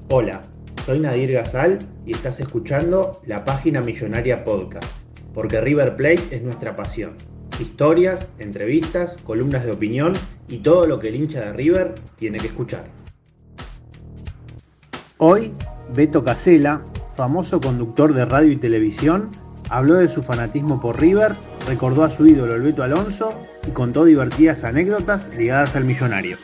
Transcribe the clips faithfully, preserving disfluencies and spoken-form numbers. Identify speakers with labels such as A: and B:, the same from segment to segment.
A: Hola, soy Nadir Gazal y estás escuchando La Página Millonaria Podcast, porque River Plate es nuestra pasión. Historias, entrevistas, columnas de opinión y todo lo que el hincha de River tiene que escuchar. Hoy, Beto Casella, famoso conductor de radio y televisión, habló de su fanatismo por River, recordó a su ídolo el Beto Alonso y contó divertidas anécdotas ligadas al millonario.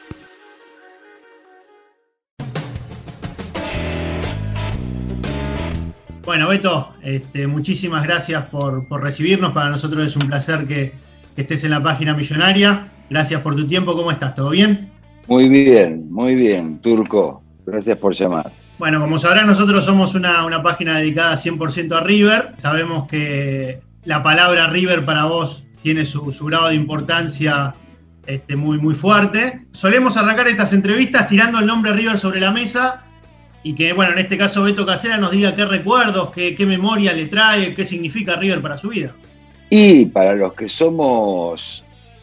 A: Bueno, Beto, este, muchísimas gracias por, por recibirnos. Para nosotros es un placer que, que estés en la Página Millonaria. Gracias por tu tiempo. ¿Cómo estás? ¿Todo bien?
B: Muy bien, muy bien, Turco. Gracias por llamar.
A: Bueno, como sabrán, nosotros somos una, una página dedicada cien por ciento a River. Sabemos que la palabra River para vos tiene su, su grado de importancia este, muy, muy fuerte. Solemos arrancar estas entrevistas tirando el nombre River sobre la mesa y que, bueno, en este caso Beto Casella nos diga qué recuerdos, qué, qué memoria le trae, qué significa River para su vida.
B: Y para los que somos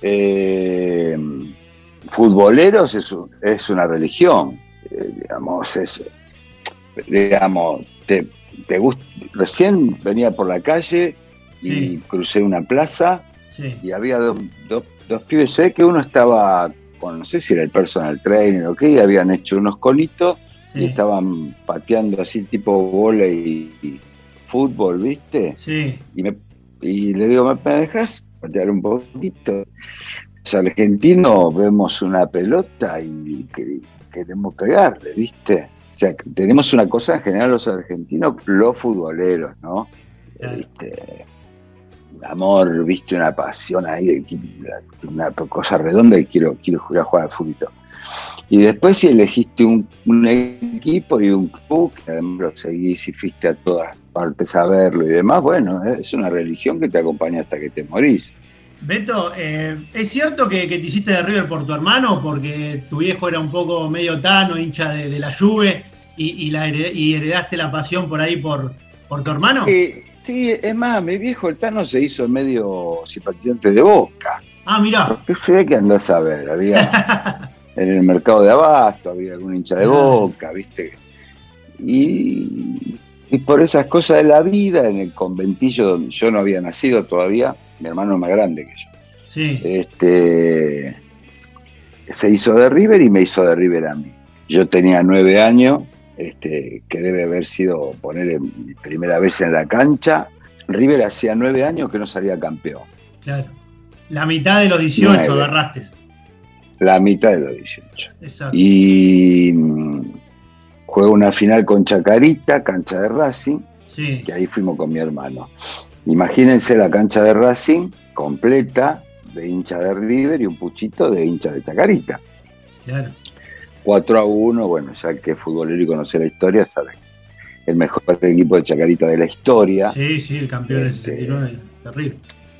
B: eh, futboleros es, es una religión, eh, digamos, es, digamos, te, te gusta. Recién venía por la calle y sí. Crucé una plaza sí. Y había dos, dos, dos pibes, sé que uno estaba con, no sé si era el personal trainer o qué, y habían hecho unos colitos. Sí. Y estaban pateando así tipo vóley y, y fútbol, ¿viste? Sí. Y, me, y le digo, ¿me dejas patear un poquito? Los argentinos vemos una pelota y que, queremos pegarle, ¿viste? O sea, tenemos una cosa en general los argentinos, los futboleros, ¿no? Claro. ¿Viste? Un amor, ¿viste? Una pasión ahí, una cosa redonda y quiero, quiero jugar al fútbol. Y después si elegiste un, un equipo y un club, que además lo seguís y fuiste a todas partes a verlo y demás, bueno, es una religión que te acompaña hasta que te morís.
A: Beto, eh, ¿es cierto que, que te hiciste de River por tu hermano? Porque tu viejo era un poco medio tano, hincha de, de la Juve, y, y, la hered, y heredaste la pasión por ahí por, por tu hermano.
B: Eh, sí, es más, mi viejo el Tano se hizo medio simpatizante de Boca.
A: Ah, mirá.
B: ¿Qué sé que andás a ver? Había... en el mercado de Abasto, había algún hincha de Boca, ¿viste? Y, y por esas cosas de la vida, en el conventillo donde yo no había nacido todavía, mi hermano es más grande que yo, sí. este, se hizo de River y me hizo de River a mí. Yo tenía nueve años, este, que debe haber sido poner mi primera vez en la cancha. River hacía nueve años que no salía campeón.
A: Claro. La mitad de los dieciocho nueve. Agarraste.
B: La mitad de los dieciocho. Exacto. Y mmm, jugué una final con Chacarita, cancha de Racing, sí. Que ahí fuimos con mi hermano. Imagínense la cancha de Racing completa de hincha de River y un puchito de hincha de Chacarita. Claro. cuatro a uno, bueno, ya que es futbolero y conoce la historia, sabe. El mejor equipo de Chacarita de la historia.
A: Sí, sí, el campeón del sesenta y nueve, terrible.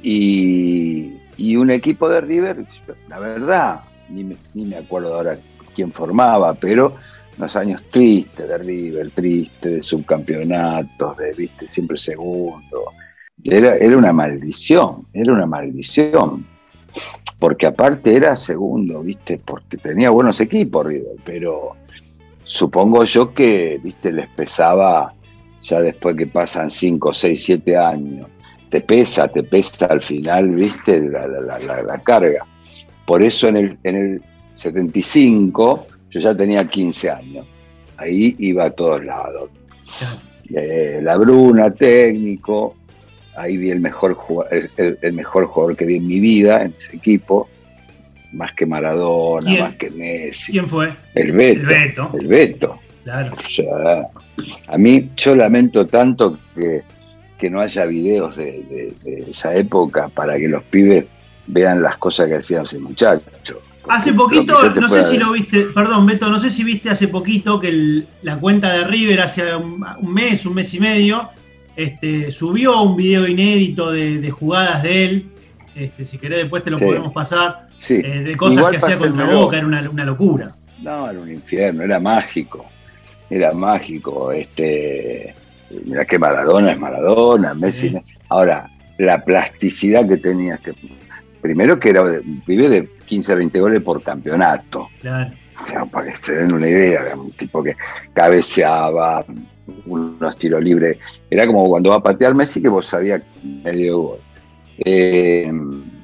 B: Y, y un equipo de River, la verdad, Ni me, ni me acuerdo ahora quién formaba, pero unos años tristes de River, tristes de subcampeonatos, de, viste, siempre segundo. Era, era una maldición, era una maldición. Porque aparte era segundo, viste, porque tenía buenos equipos River, pero supongo yo que, viste, les pesaba ya después que pasan cinco, seis, siete años. Te pesa, te pesa al final, viste, la, la, la, la carga. Por eso en el, en el setenta y cinco yo ya tenía quince años. Ahí iba a todos lados. Eh, la Bruna, técnico. Ahí vi el mejor, jugador, el, el mejor jugador que vi en mi vida, en ese equipo. Más que Maradona, ¿Quién? Más que Messi.
A: ¿Quién fue?
B: El Beto. El
A: Beto.
B: El Beto.
A: Claro.
B: O sea, a mí, yo lamento tanto que, que no haya videos de, de, de esa época para que los pibes vean las cosas que hacían ese muchacho.
A: Hace poquito, no sé si lo viste, perdón Beto, no sé si viste hace poquito que el, la cuenta de River hace un, un mes, un mes y medio, este, subió un video inédito de, de jugadas de él, este, si querés después te lo sí. podemos pasar,
B: sí.
A: eh, de cosas Igual que hacía contra Boca, era una, una locura.
B: No, era un infierno, era mágico, era mágico, este, mirá que Maradona es Maradona, Messi, sí. Ahora, la plasticidad que tenía este primero que era un pibe de quince a veinte goles por campeonato. Claro. O sea, para que se den una idea, digamos, un tipo que cabeceaba, unos tiros libres. Era como cuando va a patear Messi, que vos sabías medio gol. Eh,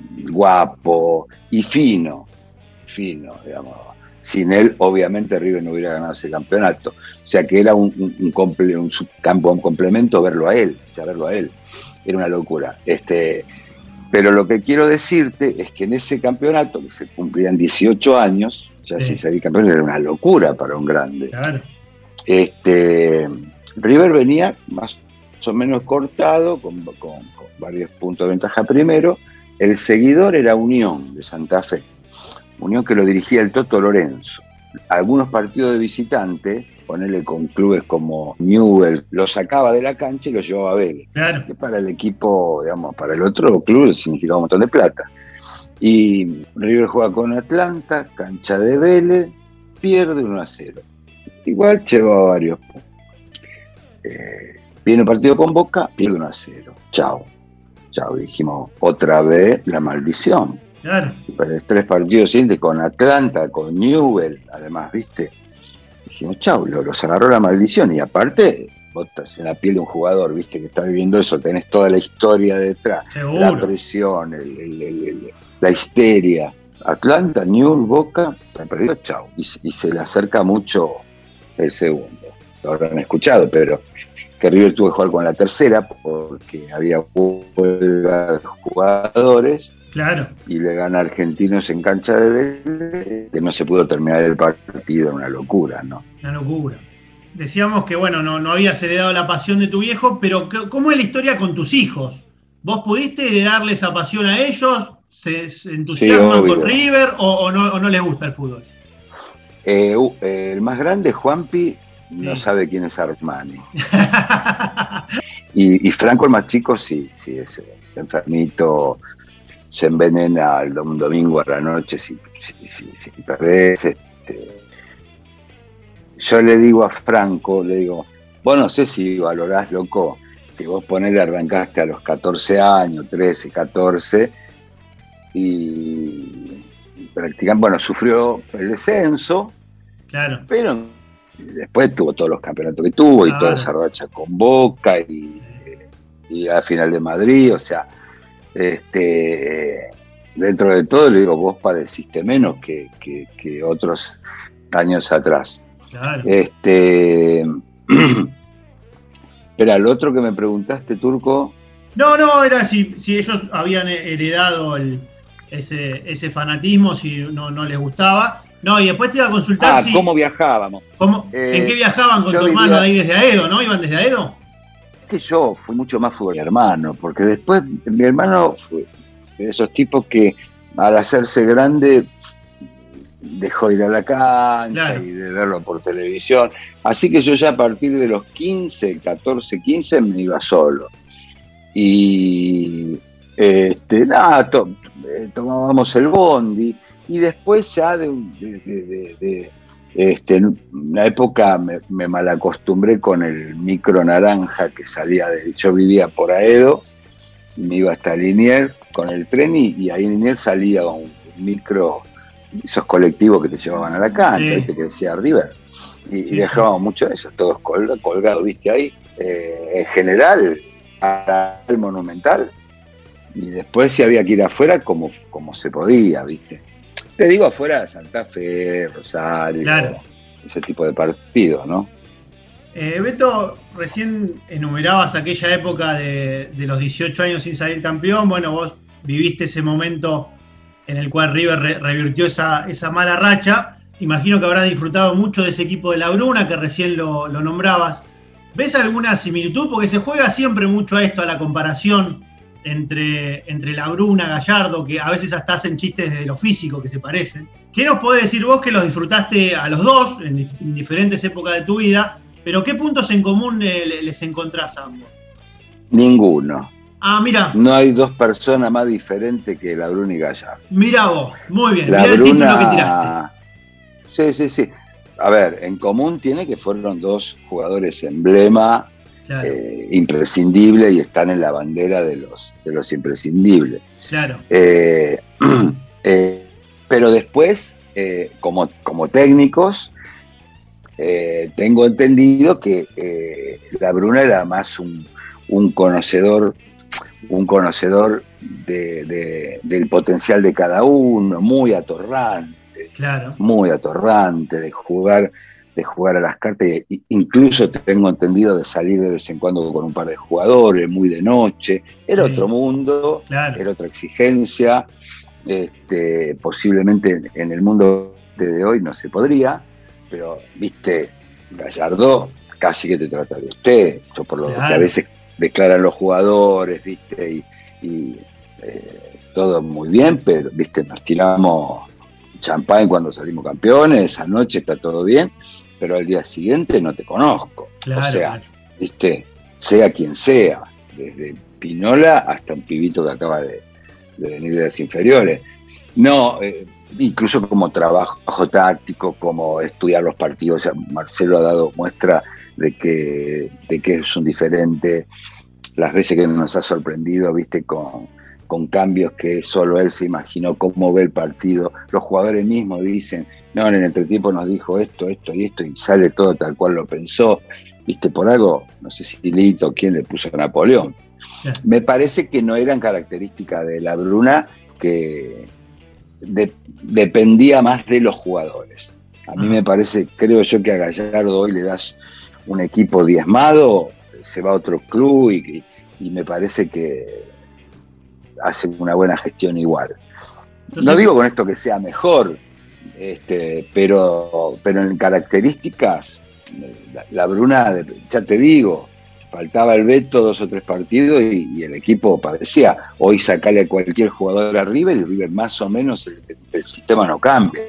B: guapo y fino, fino, digamos. Sin él, obviamente, River no hubiera ganado ese campeonato. O sea que era un, un, un, comple, un subcampo, un complemento verlo a él, o sea, verlo a él. Era una locura. Este, pero lo que quiero decirte es que en ese campeonato, que se cumplían dieciocho años, ya sí. si salir campeón era una locura para un grande.
A: Claro.
B: Este, River venía más o menos cortado, con, con, con varios puntos de ventaja primero. El seguidor era Unión de Santa Fe. Unión que lo dirigía el Toto Lorenzo. Algunos partidos de visitante, ponerle con clubes como Newell, lo sacaba de la cancha y lo llevaba a Vélez.
A: Claro.
B: Que para el equipo, digamos, para el otro club significaba un montón de plata. Y River juega con Atlanta, cancha de Vélez, pierde uno a cero. Igual llevaba varios puntos. Eh, viene un partido con Boca, pierde uno a cero. Chao. Chao, dijimos, otra vez la maldición.
A: Claro.
B: Pero los tres partidos siguientes con Atlanta, con Newell, además, ¿viste? Dijimos, chau, los agarró la maldición. Y aparte, vos estás en la piel de un jugador, ¿viste? Que está viviendo eso, tenés toda la historia detrás.
A: Seguro.
B: La presión, el, el, el, el, la histeria. Atlanta, Newell, Boca, se han perdido, chau. Y, y se le acerca mucho el segundo. Lo habrán escuchado, pero que River tuvo que jugar con la tercera porque había huelga de jugadores.
A: Claro.
B: Y le gana a Argentinos en cancha de Vélez, que no se pudo terminar el partido, una locura, ¿no?
A: Una locura. Decíamos que, bueno, no, no habías heredado la pasión de tu viejo, pero ¿cómo es la historia con tus hijos? ¿Vos pudiste heredarle esa pasión a ellos? ¿Se, se entusiasman sí, con River o, o, no, o no les gusta el fútbol?
B: Eh, uh, eh, el más grande, Juanpi, no sí. sabe quién es Armani. y, y Franco, el más chico, sí, sí, es, es enfermito. Se envenena el un domingo a la noche si, si, si, si perdés. Este. Yo le digo a Franco, le digo, vos no sé si valorás, loco, que vos ponele arrancaste a los catorce años, trece, catorce, y practicando, bueno, sufrió el descenso,
A: claro.
B: pero después tuvo todos los campeonatos que tuvo, claro. y toda esa racha con Boca, y, y a final de Madrid, o sea, Este, dentro de todo le digo, vos padeciste menos que, que, que otros años atrás.
A: Claro.
B: Este, espera, el otro que me preguntaste, Turco.
A: No, no, era si, si ellos habían heredado el, ese, ese fanatismo, si no, no les gustaba. No, y después te iba a consultar
B: ah,
A: si...
B: ¿cómo viajábamos?
A: ¿Cómo, eh, ¿En qué viajaban con tu hermano vivía... de ahí desde Aedo, no? ¿Iban desde Aedo?
B: Que yo fui mucho más fútbol mi hermano, porque después mi hermano fue de esos tipos que al hacerse grande dejó de ir a la cancha, claro. y de verlo por televisión, así que yo ya a partir de los quince, catorce, quince me iba solo y este, nada, to, tomábamos el bondi y después ya de, de, de, de, de Este, en una época me, me malacostumbré con el micro naranja que salía de... Yo vivía por Aedo, me iba hasta Liniers con el tren y, y ahí en Liniers salía un, un micro, esos colectivos que te llevaban a la cancha, sí. que decía River. Y, sí, y dejábamos sí. mucho de eso, todos colgados, colgado, viste ahí. Eh, en general, al Monumental. Y después si había que ir afuera como, como se podía, viste. Te digo afuera de Santa Fe, Rosario, claro. ese tipo de partidos, ¿no?
A: Eh, Beto, recién enumerabas aquella época de, de los dieciocho años sin salir campeón. Bueno, vos viviste ese momento en el cual River re, revirtió esa, esa mala racha. Imagino que habrás disfrutado mucho de ese equipo de La Bruna, que recién lo, lo nombrabas. ¿Ves alguna similitud? Porque se juega siempre mucho a esto, a la comparación entre, entre La Bruna, Gallardo, que a veces hasta hacen chistes desde lo físico que se parecen. ¿Qué nos podés decir vos que los disfrutaste a los dos en, en diferentes épocas de tu vida? Pero ¿qué puntos en común eh, les encontrás a ambos?
B: Ninguno.
A: Ah, mira.
B: No hay dos personas más diferentes que La Bruna y Gallardo.
A: Mira vos, muy bien.
B: La
A: mirá
B: Bruna...
A: el título que tiraste.
B: Sí, sí, sí. A ver, en común tiene que fueron dos jugadores emblema, claro. eh, imprescindibles y están en la bandera de los, de los imprescindibles.
A: Claro.
B: Eh, eh, pero después, eh, como, como técnicos, eh, tengo entendido que eh, la Bruna era más un, un conocedor, un conocedor de, de, del potencial de cada uno, muy atorrante,
A: claro. muy
B: atorrante, de jugar, de jugar a las cartas, incluso tengo entendido de salir de vez en cuando con un par de jugadores, muy de noche, era sí. otro mundo, claro. era otra exigencia, este, posiblemente en el mundo de hoy no se podría, pero viste, Gallardo casi que te trata de usted, esto por lo claro. que a veces declaran los jugadores, viste, y, y eh, todo muy bien, pero viste, nos tiramos champán cuando salimos campeones, esa noche está todo bien, pero al día siguiente no te conozco. Claro, o sea, claro. viste, sea quien sea, desde Pinola hasta un pibito que acaba de, de venir de las inferiores. No, eh, incluso como trabajo táctico, como estudiar los partidos, o sea, Marcelo ha dado muestra de que, de que es un diferente, las veces que nos ha sorprendido, viste, con, con cambios que solo él se imaginó cómo ve el partido. Los jugadores mismos dicen, no, en el entretiempo nos dijo esto, esto y esto, y sale todo tal cual lo pensó, viste, por algo, no sé si Lito, quién le puso a Napoleón. Sí. Me parece que no eran características de la Bruna, que de, dependía más de los jugadores. A mí me parece, creo yo que a Gallardo hoy le das un equipo diezmado, se va a otro club y, y me parece que hace una buena gestión igual. Entonces, no digo con esto que sea mejor, este, pero, pero en características, la, la Bruna, ya te digo, faltaba el Beto dos o tres partidos y, y el equipo parecía, hoy sacarle a cualquier jugador a River y River más o menos el, el sistema no cambia.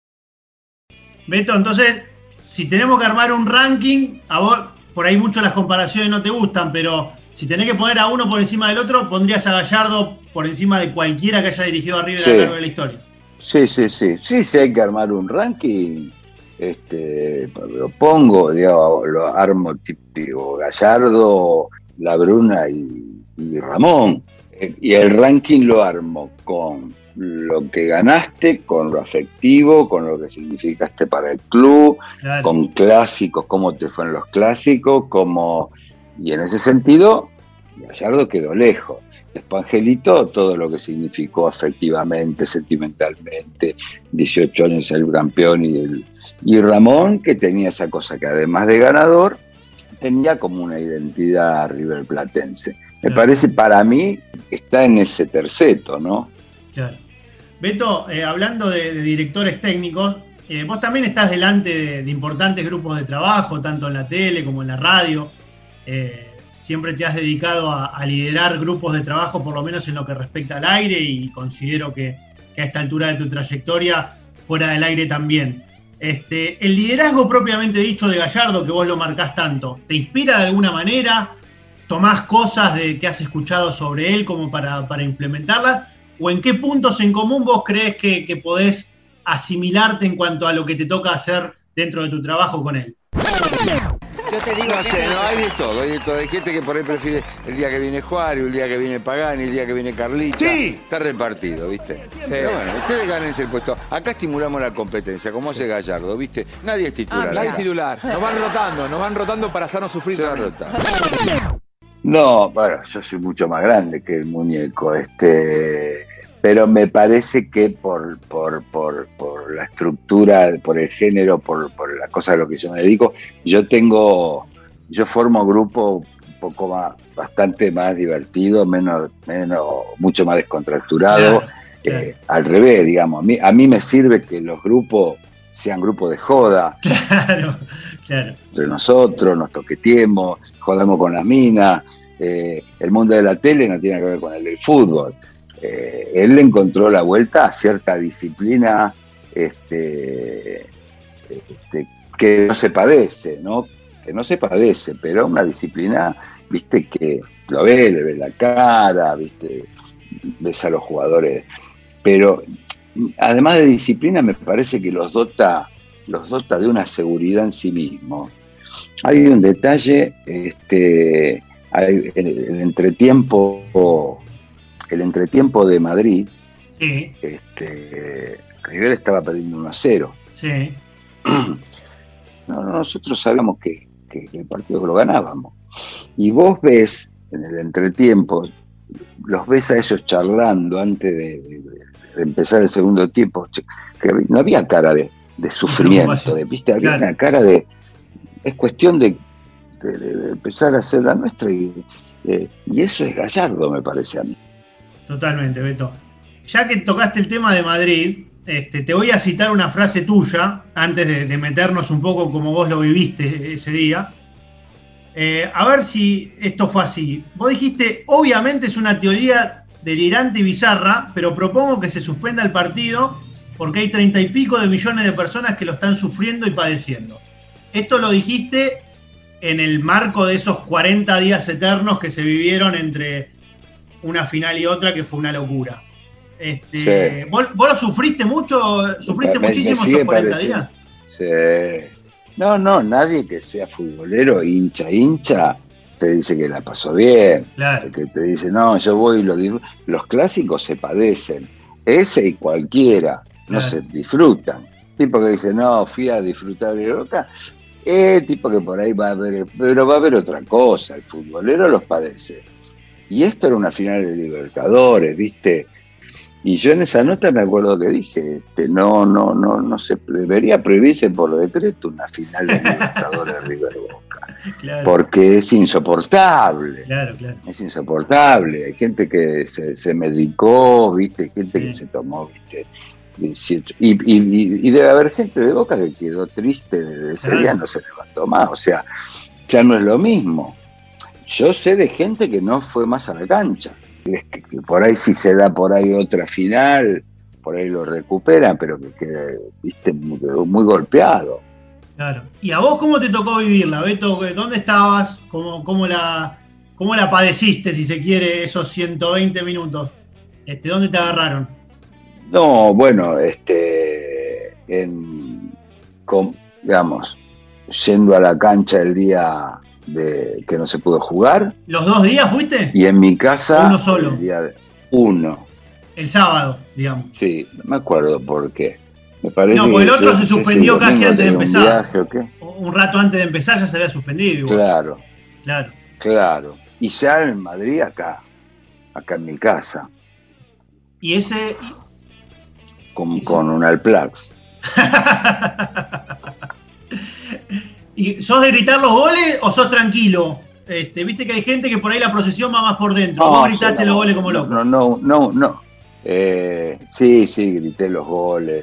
A: Beto, entonces, si tenemos que armar un ranking, a vos por ahí mucho las comparaciones no te gustan, pero si tenés que poner a uno por encima del otro, pondrías a Gallardo por encima de cualquiera que haya dirigido a River sí. a lo largo de la historia.
B: Sí, sí, sí. Sí, sí hay que armar un ranking, este, lo pongo, digamos, lo armo tipo Gallardo, La Bruna y, y Ramón. Y el ranking lo armo con lo que ganaste, con lo afectivo, con lo que significaste para el club, claro. con clásicos, cómo te fueron los clásicos, como y en ese sentido, Gallardo quedó lejos. Después Angelito, todo lo que significó afectivamente, sentimentalmente, dieciocho años el campeón y el y Ramón, que tenía esa cosa que además de ganador, tenía como una identidad riverplatense. Me claro. parece, para mí, está en ese terceto, ¿no?
A: Claro. Beto, eh, hablando de, de directores técnicos, eh, vos también estás delante de, de importantes grupos de trabajo, tanto en la tele como en la radio. Eh, siempre te has dedicado a, a liderar grupos de trabajo, por lo menos en lo que respecta al aire, y considero que, que a esta altura de tu trayectoria, fuera del aire también. Este, el liderazgo propiamente dicho de Gallardo, que vos lo marcás tanto, ¿te inspira de alguna manera? ¿Tomás cosas de, que has escuchado sobre él como para, para implementarlas? ¿O en qué puntos en común vos crees que, que podés asimilarte en cuanto a lo que te toca hacer dentro de tu trabajo con él?
C: Yo te digo, no sé, no, hay de todo, hay de todo. Hay gente que por ahí prefiere el día que viene Juárez, el día que viene Pagani, el día que viene Carlita. Sí. Está repartido, ¿viste? Sí. Pero bueno, ustedes gánense el puesto. Acá estimulamos la competencia, como hace Gallardo, ¿viste? Nadie es titular. Ah,
D: nadie es titular. Nos van rotando, nos van rotando para hacernos sufrir.
B: Se va rotando. No, bueno, yo soy mucho más grande que el muñeco, este... pero me parece que por, por, por, por la estructura, por el género, por, por las cosas a lo que yo me dedico, yo tengo, yo formo grupo un poco más, bastante más divertido, menos, menos, mucho más descontracturado, claro, claro. Eh, al revés, digamos, a mí, a mí me sirve que los grupos sean grupos de joda,
A: claro, claro.
B: entre nosotros, nos toqueteemos, jodamos con las minas, eh, el mundo de la tele no tiene que ver con el del fútbol. Eh, él le encontró la vuelta a cierta disciplina este, este, que no se padece, ¿no? Que no se padece, pero una disciplina, viste, que lo ve, le ve la cara, viste, ves a los jugadores. Pero además de disciplina, me parece que los dota, los dota de una seguridad en sí mismo. Hay un detalle, este, hay, el, el entretiempo. El entretiempo de Madrid, sí. este, River estaba perdiendo uno a cero.
A: Sí.
B: No, no, nosotros sabíamos que, que, que el partido lo ganábamos. Y vos ves, en el entretiempo, los ves a ellos charlando antes de, de, de empezar el segundo tiempo, que no había cara de, de sufrimiento, de, ¿viste? Había claro. una cara de... Es cuestión de, de, de empezar a hacer la nuestra y, eh, y eso es Gallardo, me parece a mí.
A: Totalmente, Beto. Ya que tocaste el tema de Madrid, este, te voy a citar una frase tuya, antes de, de meternos un poco como vos lo viviste ese día. Eh, a ver si esto fue así. Vos dijiste, obviamente es una teoría delirante y bizarra, pero propongo que se suspenda el partido porque hay treinta y pico de millones de personas que lo están sufriendo y padeciendo. Esto lo dijiste en el marco de esos cuarenta días eternos que se vivieron entre una final y otra, que fue una locura. Este, sí. ¿vos, ¿Vos lo sufriste mucho? ¿Sufriste me, muchísimo me estos cuarenta pareciendo. días?
B: Sí. No, no, nadie que sea futbolero, hincha, hincha, te dice que la pasó bien.
A: Claro.
B: Que te dice, no, yo voy y lo disfruto. Los clásicos se padecen. Ese y cualquiera, no claro. se disfrutan. Tipo que dice, no, fui a disfrutar de Boca. Eh, tipo que por ahí va a haber, pero va a haber otra cosa. El futbolero los padece. Y esto era una final de Libertadores, ¿viste? Y yo en esa nota me acuerdo que dije, este, no, no, no, no se debería prohibirse por decreto una final de Libertadores River Boca. Claro. Porque es insoportable.
A: Claro, claro.
B: Es insoportable. Hay gente que se, se medicó, ¿viste? Gente sí. que se tomó, ¿viste? dieciocho. Y, y, y debe haber gente de Boca que quedó triste desde ese claro. día, no se levantó más. O sea, ya no es lo mismo. Yo sé de gente que no fue más a la cancha. Es que, que por ahí si se da por ahí otra final, por ahí lo recuperan, pero que queda, viste, quedó muy golpeado.
A: Claro. ¿Y a vos cómo te tocó vivirla, Beto? ¿Dónde estabas? ¿Cómo, cómo, la, cómo la padeciste, si se quiere, esos ciento veinte minutos? Este, ¿Dónde te agarraron?
B: No, bueno, este, en, con, digamos, yendo a la cancha el día de que no se pudo jugar.
A: ¿Los dos días fuiste?
B: Y en mi casa
A: uno solo.
B: El día de, uno.
A: El sábado, digamos.
B: Sí, no me acuerdo por qué. Me parece
A: no, porque el otro se suspendió casi antes de empezar.
B: Un viaje, ¿o qué?
A: Un rato antes de empezar ya se había suspendido. Igual.
B: Claro.
A: Claro.
B: Claro. Y ya en Madrid acá, acá en mi casa.
A: Y ese
B: con, ¿Y con un Alplax.
A: ¿Y sos de gritar los goles o sos tranquilo? Este, Viste que hay gente que por ahí la procesión va más por dentro. No, Vos gritaste no, los goles como
B: no,
A: loco.
B: No, no, no, no. Eh, sí, sí, grité los goles.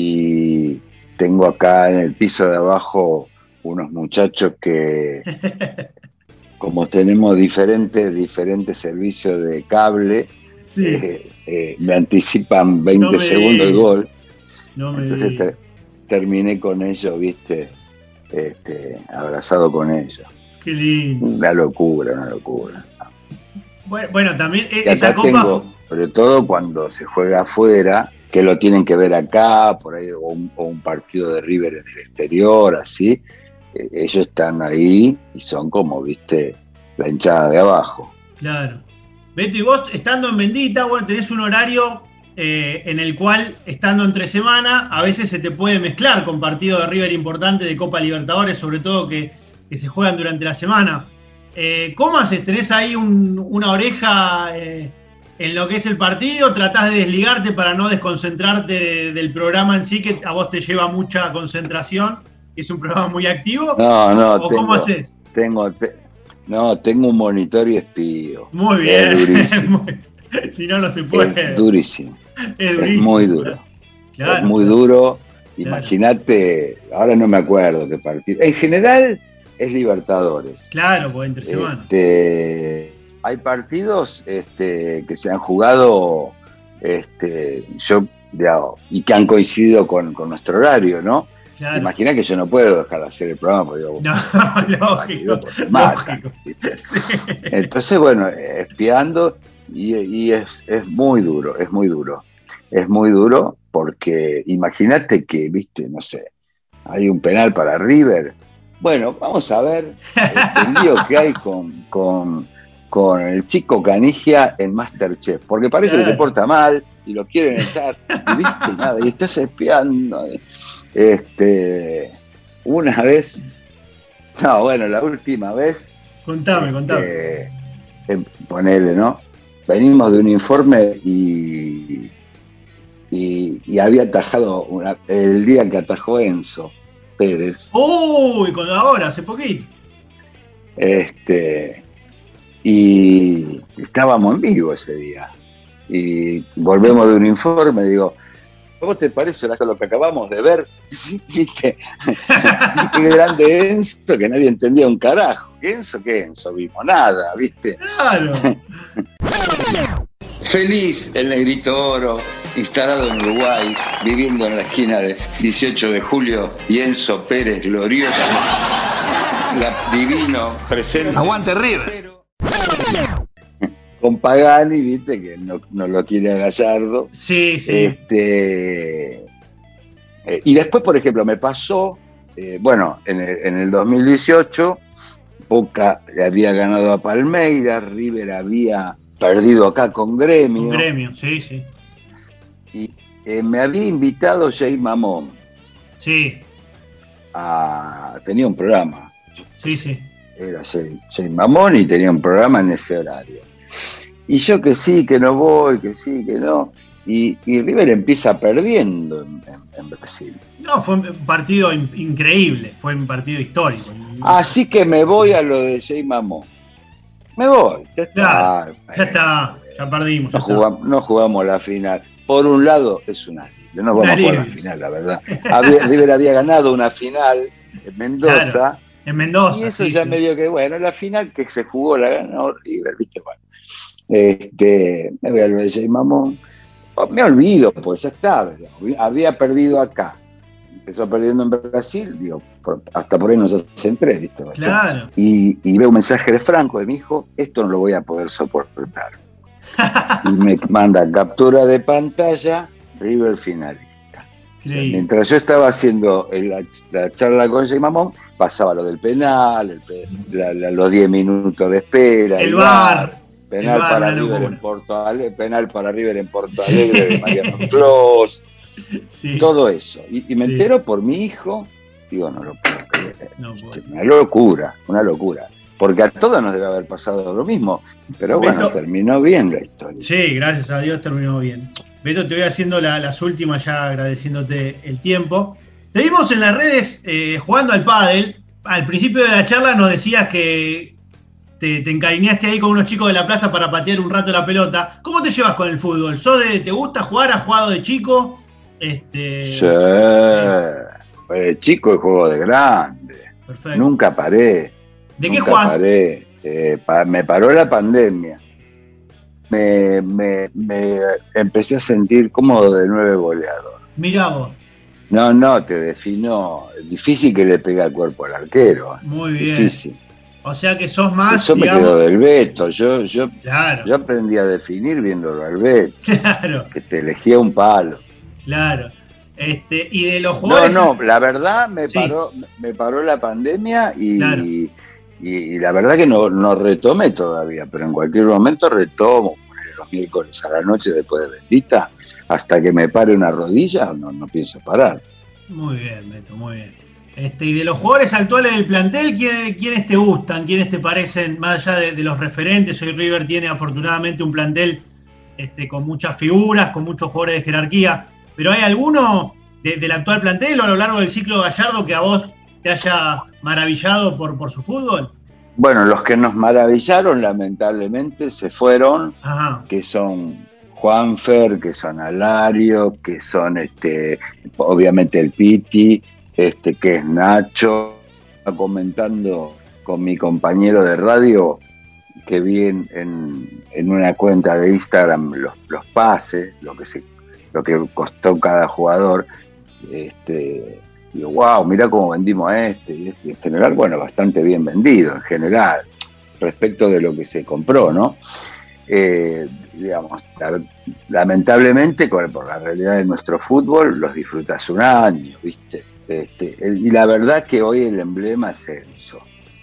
B: Y tengo acá en el piso de abajo unos muchachos que, como tenemos diferentes, diferentes servicios de cable, sí. eh, eh, me anticipan veinte no me segundos el gol.
A: No me
B: Entonces ter, terminé con ellos, viste. Este, abrazado con ellos.
A: Qué lindo.
B: Una locura, una locura.
A: Bueno, bueno también
B: y
A: esa
B: acá
A: copa.
B: Tengo, sobre todo cuando se juega afuera, que lo tienen que ver acá, por ahí, o un, o un partido de River en el exterior, así. Eh, ellos están ahí y son como, viste, la hinchada de abajo.
A: Claro. Beto, y vos estando en Bendita, bueno, tenés un horario. Eh, en el cual, estando entre semana, a veces se te puede mezclar con partidos de River importantes de Copa Libertadores, sobre todo que, que se juegan durante la semana. Eh, ¿Cómo haces? ¿Tenés ahí un, una oreja eh, en lo que es el partido? ¿Tratás de desligarte para no desconcentrarte de, del programa en sí, que a vos te lleva mucha concentración? ¿Es un programa muy activo?
B: No, no.
A: ¿O
B: tengo,
A: cómo haces?
B: Tengo, te, no, tengo un monitor y espío.
A: Muy bien. Si no, no se puede.
B: Es durísimo.
A: Es,
B: es muy duro.
A: Claro,
B: es muy
A: claro.
B: duro.
A: Claro.
B: Imagínate, ahora no me acuerdo qué partido. En general es Libertadores.
A: Claro, pues entre semana.
B: Este, hay partidos este, que se han jugado este, yo, digamos, y que han coincidido con, con nuestro horario, ¿no?
A: Claro.
B: Imagina que yo no puedo dejar de hacer el programa porque digo,
A: no, lógico,
B: matan,
A: lógico.
B: Sí. Entonces, bueno, espiando y, y es, es muy duro, es muy duro. Es muy duro porque imagínate que, viste, no sé, hay un penal para River. Bueno, vamos a ver el lío que hay con, con, con el chico Canigia en Masterchef, porque parece
A: claro.
B: que se porta mal y lo quieren echar, y viste nada, y estás espiando. Este, una vez, no, bueno, la última vez.
A: Contame, este, contame.
B: Eh, ponele, ¿no? Venimos de un informe y, y, y había atajado una, el día que atajó Enzo Pérez.
A: Uy, con ahora, hace poquito.
B: Este, y estábamos en vivo ese día. Y volvemos de un informe, digo, ¿cómo te parece lo que acabamos de ver? ¿Viste? Qué grande Enzo, que nadie entendía un carajo. ¿Qué Enzo? ¿Qué Enzo? Vimos nada, ¿viste?
A: Claro.
B: Feliz el Negrito Oro, instalado en Uruguay, viviendo en la esquina de dieciocho de julio, y Enzo Pérez, glorioso, la, divino, presente.
C: Aguante River.
B: Con Pagani, viste, que no, no lo quiere a Gallardo.
A: Sí, sí.
B: Este, eh, y después, por ejemplo, me pasó, eh, bueno, en el, en el dos mil dieciocho, Boca le había ganado a Palmeiras, River había perdido acá con Gremio.
A: Con Gremio, sí, sí.
B: Y eh, me había invitado Jay Mamón.
A: Sí.
B: A, tenía un programa.
A: Sí, sí.
B: Era Jay, Jay Mamón y tenía un programa en ese horario. Y yo que sí, que no voy, que sí, que no. Y, y River empieza perdiendo en, en, en Brasil.
A: No, fue un partido in- increíble, fue un partido histórico.
B: Así que me voy a lo de Jay Mamón. Me voy. Ya está,
A: claro, ya está, ya perdimos.
B: No,
A: ya
B: jugamos, no jugamos la final. Por un lado es un alivio, no vamos a jugar la final, la verdad. Había, River había ganado una final en Mendoza.
A: Claro, en Mendoza.
B: Y eso
A: sí,
B: ya
A: sí.
B: medio que, bueno, la final que se jugó la ganó River, viste, bueno. Este, me voy a lo de Jay Mamón. Me olvido, pues ya está. Había perdido acá. Empezó perdiendo en Brasil, digo, por, hasta por ahí nos hacen tres, ¿viste?
A: Claro.
B: Y, y veo un mensaje de Franco, de mi hijo, esto no lo voy a poder soportar. Y me manda captura de pantalla, River finalista. O sea, mientras yo estaba haciendo la, la charla con Jay Mamón, pasaba lo del penal, el pe, la, la, los diez minutos de espera.
A: El, el bar.
B: Penal
A: el bar,
B: para River en Porto Alegre, penal para River en Porto Alegre de Mariano Clos. Sí. Todo eso. Y, y me sí. entero por mi hijo, digo, no lo puedo creer. No puedo. Una locura, una locura. Porque a todos nos debe haber pasado lo mismo. Pero bueno, Beto, terminó bien la historia.
A: Sí, gracias a Dios terminó bien. Beto, te voy haciendo la, las últimas ya agradeciéndote el tiempo. Te vimos en las redes eh, jugando al pádel. Al principio de la charla nos decías que te, te encariñaste ahí con unos chicos de la plaza para patear un rato la pelota. ¿Cómo te llevas con el fútbol? ¿Sos de, ¿Te gusta jugar? ¿Has jugado de chico? Este...
B: Sí, de chico y juego de grande. Perfecto. Nunca paré.
A: ¿De
B: Nunca
A: qué jugás?
B: Paré. Eh, pa, me paró la pandemia. Me, me, me empecé a sentir cómodo de nueve goleador.
A: Mirá vos.
B: No, no, te defino. Difícil que le pegue al cuerpo al arquero.
A: Muy bien.
B: Difícil.
A: O sea que sos más.
B: Eso digamos... me quedó del Beto. Yo, yo,
A: claro.
B: yo aprendí a definir viéndolo al Beto.
A: Claro.
B: Que te elegía un palo.
A: Claro. Este, y de los jugadores.
B: No, no, la verdad me sí. paró, me paró la pandemia y, claro. y, y la verdad que no, no retomé todavía, pero en cualquier momento retomo los miércoles a la noche después de Bendita, hasta que me pare una rodilla, no, no pienso parar.
A: Muy bien, Beto, muy bien. Este, y de los jugadores actuales del plantel, ¿quién, ¿quiénes te gustan? ¿Quiénes te parecen, más allá de, de los referentes? Hoy River tiene afortunadamente un plantel este, con muchas figuras, con muchos jugadores de jerarquía. ¿Pero hay alguno de, del actual plantel o a lo largo del ciclo Gallardo que a vos te haya maravillado por, por su fútbol?
B: Bueno, los que nos maravillaron lamentablemente se fueron,
A: Ajá.
B: que son Juanfer, que son Alario, que son este, obviamente el Piti, este, que es Nacho. Comentando con mi compañero de radio que vi en, en, en una cuenta de Instagram los, los pases, lo que se lo que costó cada jugador, este, digo, wow, mirá cómo vendimos a este, y este, en general, bueno, bastante bien vendido, en general, respecto de lo que se compró, ¿no? Eh, digamos, lamentablemente, por la realidad de nuestro fútbol, los disfrutas un año, ¿viste? Este, y la verdad que hoy el emblema es Enzo.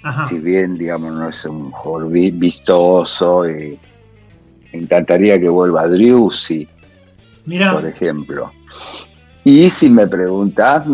A: Ajá.
B: Si bien, digamos, no es un jugador vistoso, y me encantaría que vuelva Driussi,
A: Mirá.
B: por ejemplo. Y si me preguntás,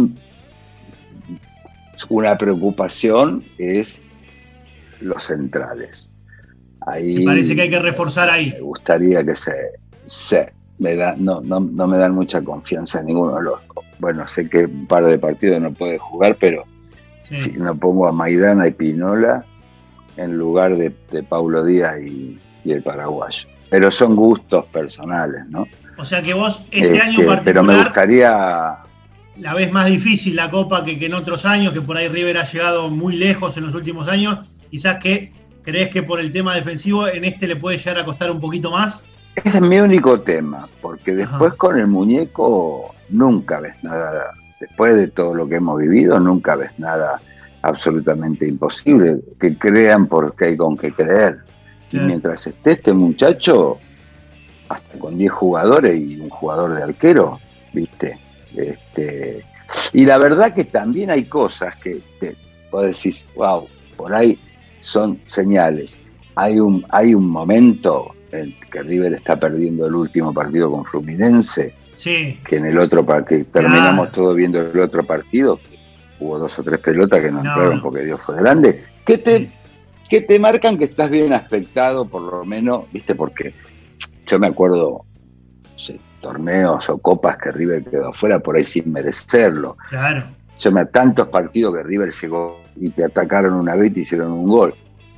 B: una preocupación es los centrales. Ahí
A: me parece que hay que reforzar ahí.
B: Me gustaría que se... se me da, no, no, no me dan mucha confianza en ninguno de los... Bueno, sé que un par de partidos no puede jugar, pero sí. Si no pongo a Maidana y Pinola en lugar de, de Paulo Díaz y, y el paraguayo. Pero son gustos personales, ¿no?
A: O sea que vos este, este año particular...
B: Pero me gustaría...
A: La ves más difícil la Copa que, que en otros años, que por ahí River ha llegado muy lejos en los últimos años. Quizás que crees que por el tema defensivo en este le puede llegar a costar un poquito más.
B: Ese es mi único tema, porque después Ajá. con el muñeco nunca ves nada, después de todo lo que hemos vivido, nunca ves nada absolutamente imposible. Que crean porque hay con qué creer. Sí. Y mientras esté este muchacho, hasta con diez jugadores y un jugador de arquero, ¿viste? Este, y la verdad que también hay cosas que te, vos decís, wow, por ahí son señales. Hay un, hay un momento en que River está perdiendo el último partido con Fluminense,
A: sí.
B: que en el otro que terminamos claro. todos viendo el otro partido, que hubo dos o tres pelotas que no, no. entraron porque Dios fue grande, que te, sí. que te marcan que estás bien aspectado, por lo menos, viste, porque yo me acuerdo sí, torneos o copas que River quedó afuera por ahí sin merecerlo.
A: Claro.
B: Yo me tantos partidos que River llegó y te atacaron una vez y te hicieron un gol.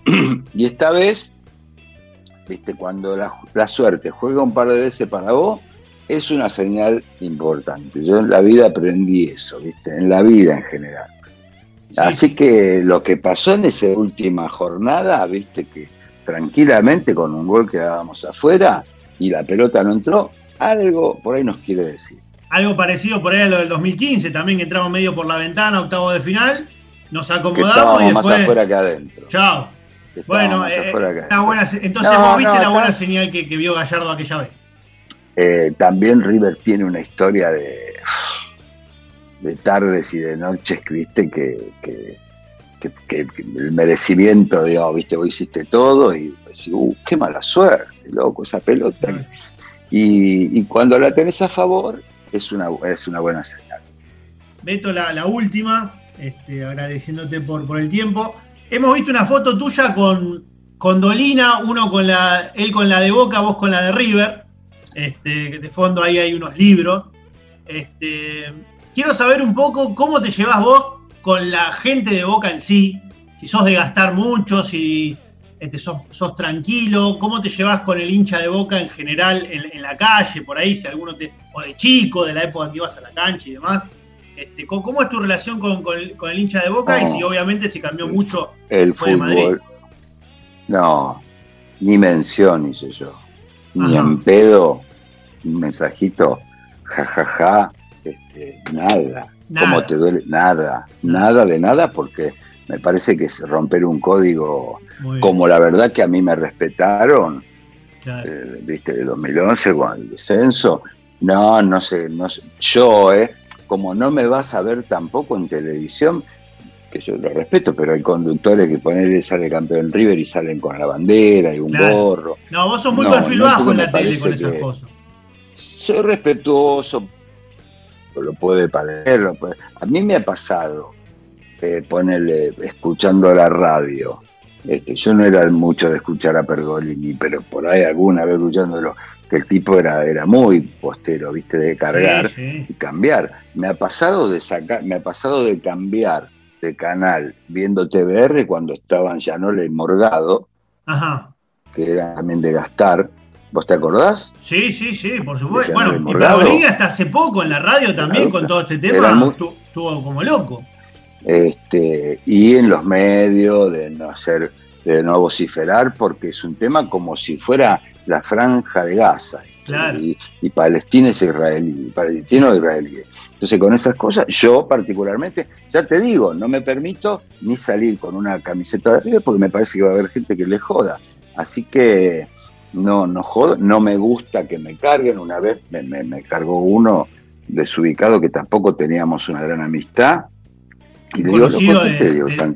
B: Y esta vez, viste, cuando la, la suerte juega un par de veces para vos, es una señal importante. Yo en la vida aprendí eso, viste, en la vida en general. Sí. Así que lo que pasó en esa última jornada, viste, que tranquilamente con un gol quedábamos afuera y la pelota no entró, algo por ahí nos quiere decir.
A: Algo parecido por ahí a lo del dos mil quince, también que entramos medio por la ventana, octavo de final, nos acomodamos y después...
B: más afuera que adentro.
A: Chao. Bueno, eh, una buena, entonces
B: no,
A: vos viste
B: no,
A: la buena
B: no.
A: señal que, que vio Gallardo aquella vez.
B: Eh, también River tiene una historia de, de tardes y de noches, viste, que, que, que, que, que el merecimiento, digamos, viste, vos hiciste todo y decís, uh, qué mala suerte, loco, esa pelota. Sí. Y, y cuando la tenés a favor, es una, es una buena señal.
A: Beto, la, la última, este, agradeciéndote por, por el tiempo. Hemos visto una foto tuya con, con Dolina, uno con la, él con la de Boca, vos con la de River. Este, de fondo ahí hay unos libros. Este, quiero saber un poco cómo te llevas vos con la gente de Boca en sí. Si sos de gastar mucho, si este, sos, sos tranquilo. ¿Cómo te llevas con el hincha de Boca en general en, en la calle, por ahí, si alguno te, o de chico, de la época que ibas a la cancha y demás? Este, ¿Cómo es tu relación con, con, el, con el hincha de Boca? No, y si obviamente se cambió mucho
B: el fútbol. De Madrid. No, ni mención hice yo. Ni Ajá. en pedo, un mensajito, jajaja, ja, ja, este, nada. nada. ¿Cómo te duele? Nada, nada de nada, porque me parece que es romper un código, como la verdad que a mí me respetaron, claro. eh, viste, de dos mil once con el descenso. No, no sé, no sé. Yo, eh. Como no me vas a ver tampoco en televisión, que yo lo respeto, pero hay conductores que ponerle sale campeón River y salen con la bandera y un claro. gorro.
A: No, vos sos muy no, perfil no, bajo en la tele con esas cosas.
B: Soy respetuoso, lo puede parecer. Lo puede. A mí me ha pasado, eh, ponerle, escuchando la radio. Este, yo no era mucho de escuchar a Pergolini, pero por ahí alguna vez escuchándolo, que el tipo era, era muy postero, viste, de cargar sí, sí. y cambiar. Me ha pasado de sacar, me ha pasado de cambiar de canal viendo T V R cuando estaban Gianola y Morgado,
A: Ajá.
B: que era también de gastar. ¿Vos te acordás?
A: Sí, sí, sí, por supuesto. Bueno, y Pergolini hasta hace poco en la radio también, con todo este tema, muy... estuvo como loco.
B: Este, y en los medios, de no hacer, de no vociferar, porque es un tema como si fuera la franja de Gaza,
A: claro.
B: y, y Palestina es israelí, palestino israelí. Entonces con esas cosas, yo particularmente, ya te digo, no me permito ni salir con una camiseta de River porque me parece que va a haber gente que le joda. Así que no, no jodo, no me gusta que me carguen. Una vez me, me, me cargó uno desubicado que tampoco teníamos una gran amistad. Y le digo,
A: conocido
B: ¿lo
A: de,
B: te digo?
A: De,
B: Tan...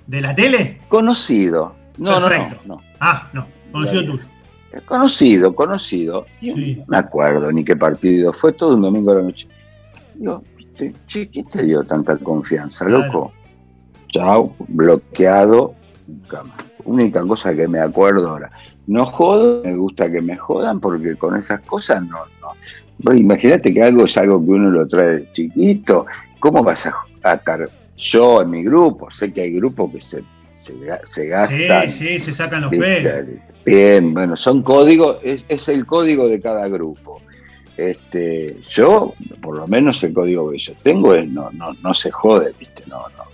A: ¿De la tele?
B: Conocido. No,
A: Perfecto.
B: no, no, no.
A: Ah, no, conocido tuyo.
B: Conocido, conocido. Sí. No me acuerdo ni qué partido. Fue todo un domingo a la noche. Digo, ¿viste? Che, ¿quién te dio tanta confianza, claro. loco? Chao, bloqueado. Nunca más. Única cosa que me acuerdo ahora. No jodo, me gusta que me jodan porque con esas cosas no, no. Imagínate que algo es algo que uno lo trae de chiquito. ¿Cómo vas a atar? Yo en mi grupo, sé que hay grupos que se, se, se gastan.
A: Sí, sí, se sacan los pelos.
B: Bien, bueno, son códigos, es, es el código de cada grupo. Este, yo, por lo menos el código que yo tengo es no, no, no se jode, viste, no, no.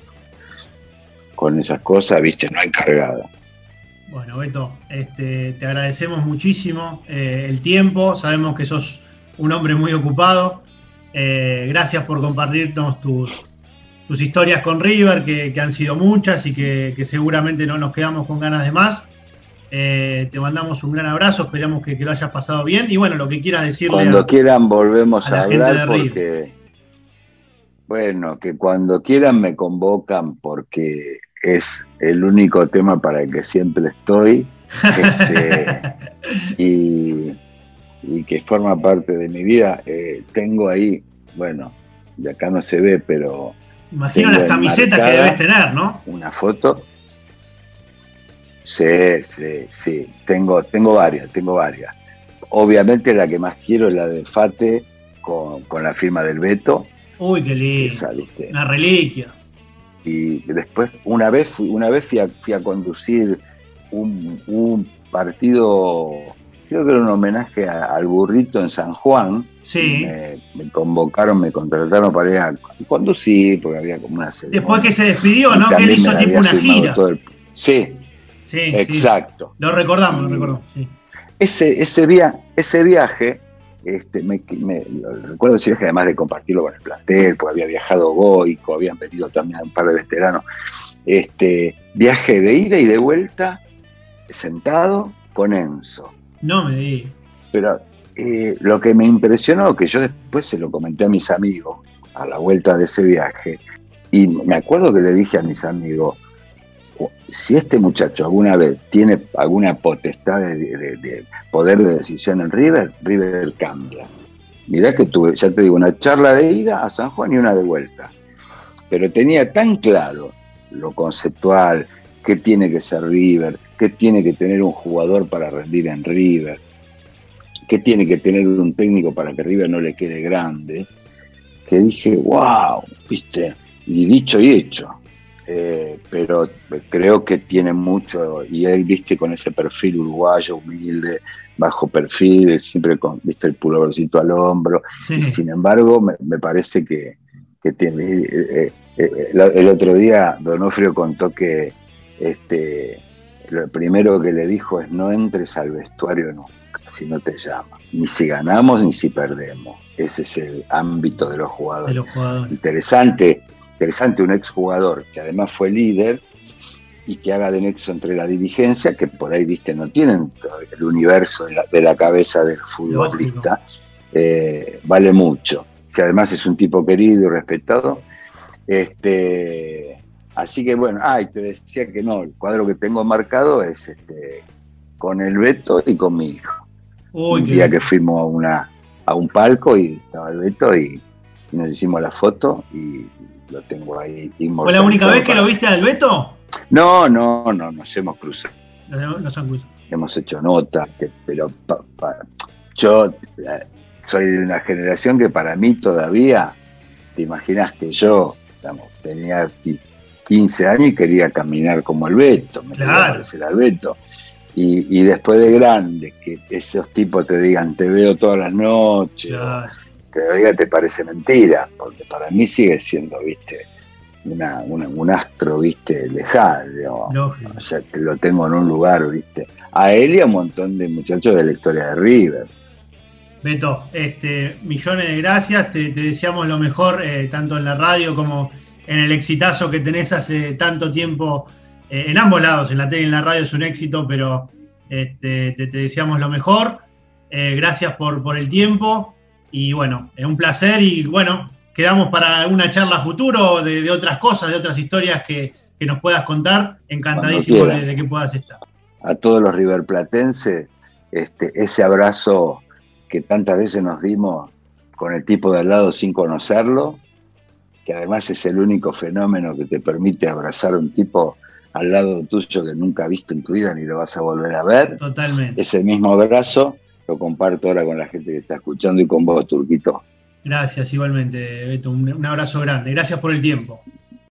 B: Con esas cosas, viste, no hay cargada.
A: Bueno, Beto, este, te agradecemos muchísimo eh, el tiempo, sabemos que sos un hombre muy ocupado. Eh, gracias por compartirnos tus, tus historias con River, que, que han sido muchas y que, que seguramente no nos quedamos con ganas de más. Eh, te mandamos un gran abrazo, esperamos que, que lo hayas pasado bien y bueno, lo que quieras decirle.
B: Cuando
A: a,
B: quieran volvemos a,
A: a
B: hablar porque, bueno, que cuando quieran me convocan porque es el único tema para el que siempre estoy este, y, y que forma parte de mi vida. Eh, tengo ahí, bueno, de acá no se ve, pero
A: imagino las camisetas que debes tener, ¿no?
B: Una foto. Sí, sí, sí, tengo, tengo varias, tengo varias. Obviamente la que más quiero es la de Fate con, con la firma del Beto.
A: Uy, qué lindo. Esa, ¿viste? Una reliquia.
B: Y después, una vez fui, una vez fui a, fui a conducir un, un partido, creo que era un homenaje a, al burrito en San Juan.
A: Sí.
B: Me, me convocaron, me contrataron para ir a conducir, porque había como una ceremonia.
A: Después que se despidió, ¿no? Que él hizo tipo una gira.
B: El, sí.
A: Sí,
B: exacto.
A: Sí. Lo recordamos, lo recordamos. Sí.
B: Ese, ese, via, ese viaje, este, me, me lo recuerdo ese viaje además de compartirlo con el plantel, porque había viajado Goico, habían venido también un par de veteranos. Este, viaje de ida y de vuelta, sentado con Enzo.
A: No me digas.
B: Pero eh, lo que me impresionó, que yo después se lo comenté a mis amigos, a la vuelta de ese viaje, y me acuerdo que le dije a mis amigos, si este muchacho alguna vez tiene alguna potestad de, de, de poder de decisión en River, River cambia. Mirá que tuve, ya te digo, una charla de ida a San Juan y una de vuelta. Pero tenía tan claro lo conceptual, qué tiene que ser River, qué tiene que tener un jugador para rendir en River, qué tiene que tener un técnico para que River no le quede grande, que dije, wow, viste, y dicho y hecho. Eh, pero creo que tiene mucho, y él, viste, con ese perfil uruguayo, humilde, bajo perfil, siempre con, viste, el pullovercito al hombro, sí. Y sin embargo me, me parece que, que tiene, eh, eh, eh, el otro día Donofrio contó que este, lo primero que le dijo es no entres al vestuario nunca, si no te llaman, ni si ganamos ni si perdemos, ese es el ámbito de los jugadores,
A: de los jugadores.
B: Interesante. Interesante un exjugador que además fue líder y que haga de nexo entre la dirigencia, que por ahí, viste, no tienen el universo de la, de la cabeza del futbolista, eh, vale mucho. Si además es un tipo querido y respetado. Este, así que bueno, ah, y te decía que no, el cuadro que tengo marcado es este, con el Beto y con mi hijo. Uy, un día que fuimos a, una, a un palco y estaba el Beto y, y nos hicimos la foto y lo tengo ahí inmortalizado.
A: ¿Fue la única vez que lo viste al Beto?
B: No, no, no, nos hemos cruzado.
A: Nos, nos han cruzado.
B: Hemos hecho notas, pero pa, pa, yo eh, soy de una generación que para mí todavía, te imaginas que yo, digamos, tenía quince años y quería caminar como el Beto, me
A: claro.
B: quería parecer al Beto. Y, y después de grande, que esos tipos te digan, te veo todas las noches, claro. Te lo diga, te parece mentira, porque para mí sigue siendo, viste, una, una, un astro, viste, lejano, o sea, que lo tengo en un lugar, viste, a él y a un montón de muchachos de la historia de River.
A: Beto, este, millones de gracias, te, te deseamos lo mejor, eh, tanto en la radio como en el exitazo que tenés hace tanto tiempo, eh, en ambos lados, en la tele y en la radio es un éxito, pero este, te, te deseamos lo mejor, eh, gracias por, por el tiempo. Y bueno, es un placer y bueno, quedamos para una charla futuro de, de otras cosas, de otras historias que, que nos puedas contar, encantadísimo de, de que puedas estar.
B: A todos los riverplatenses, este, ese abrazo que tantas veces nos dimos con el tipo de al lado sin conocerlo, que además es el único fenómeno que te permite abrazar a un tipo al lado tuyo que nunca has visto en tu vida ni lo vas a volver a ver.
A: Totalmente.
B: Ese mismo abrazo lo comparto ahora con la gente que está escuchando y con vos, Turquito.
A: Gracias, igualmente, Beto. Un, un abrazo grande. Gracias por el tiempo.